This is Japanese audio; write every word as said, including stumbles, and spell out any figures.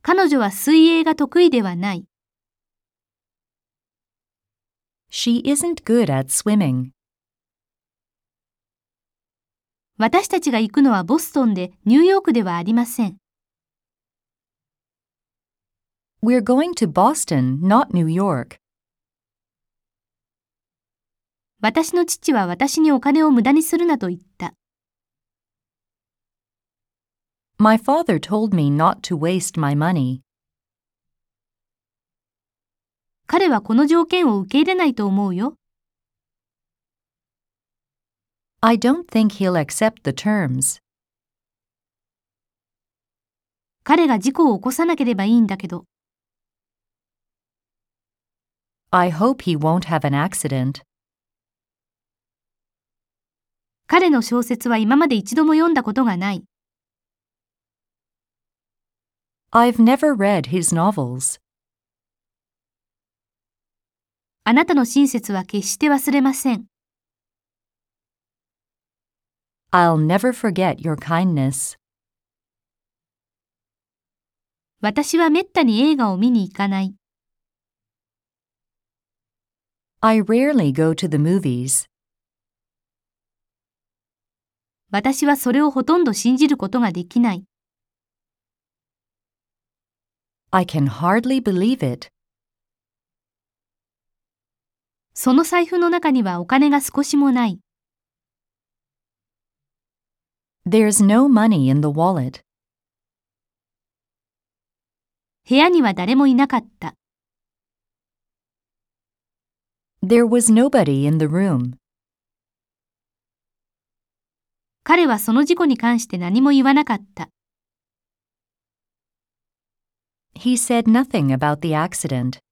彼女は水泳が得意ではない。 She isn't good at swimming. 私たちが行くのはボストンでニューヨークではありません。 We're going to Boston, not New York. 私の父は私にお金を無駄にするなと言った。 My father told me not to waste my money. 彼はこの条件を受け入れないと思うよ。 I don't think he'll accept the terms. 彼が事故を起こさなければいいんだけど。 I hope he won't have an accident. 彼の小説は今まで一度も読んだことがない。 I've never read his novels. あなたの親切は決して忘れません。 I'll never forget your kindness. 私はめったに映画を見に行かない。 I rarely go to the movies. 私はそれをほとんど信じることができない。 I can hardly believe it. その財布の中にはお金が少しもない。 There's no money in the wallet. 部屋には誰もいなかった。 There was nobody in the room. 彼はその事故に関して何も言わなかった。 He said nothing about the accident.